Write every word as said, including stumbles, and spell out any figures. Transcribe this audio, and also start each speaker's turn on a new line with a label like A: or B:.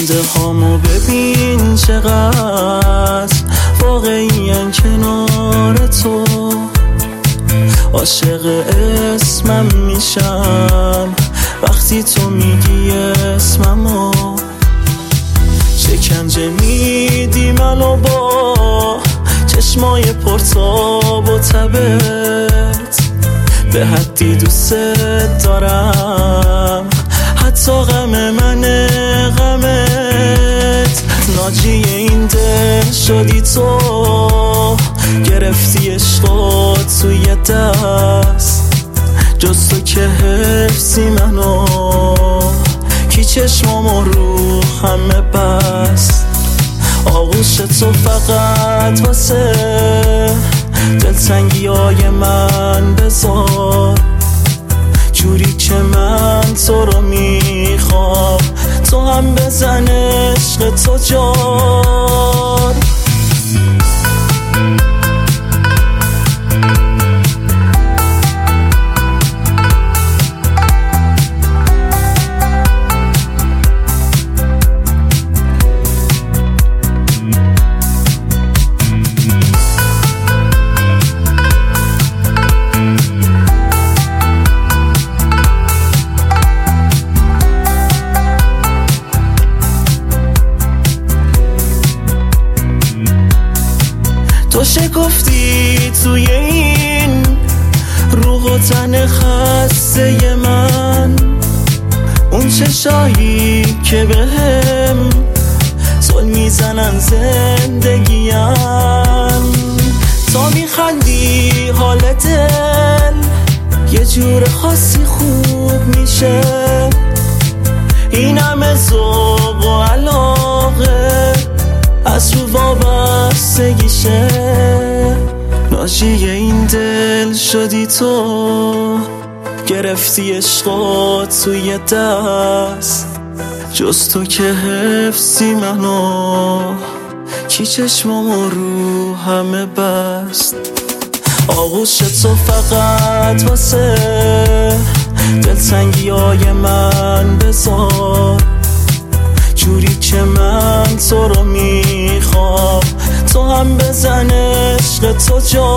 A: خنده هامو ببین چقدر واقعی‌اً کنار تو، عاشق اسمم میشم وقتی تو میگی اسممو، شکنجه میدی منو با چشمای پرتاب و تبت، به حدی دوست دارم حتی غم من غمت. ناجی این دل شدی تو، گرفتی عشقات توی دست، جز تو که حفظی منو، کی چشمامو رو همه بست. آغوش تو فقط واسه دلتنگی های من بذار، جوری که من تو رو میخوام تو هم بزن عشق تو جار. تو شکفتی توی این روح و تن خسته من، اون چشایی که بهم ظلم میزنن زندگیم، تا میخندی حال دل یه جور خاصی خوب میشه، این همه ذوق و علاقه از رو وابستگیشه. ناجی این دل شدی تو، گرفتی عشقات توی دست، جز تو که حفظی منو، کی چشمامو رو همه بست. آغوش تو فقط واسه دلتنگی های من بذار، جوری که من تو رو میخوام تو هم بزن عشق تو جا.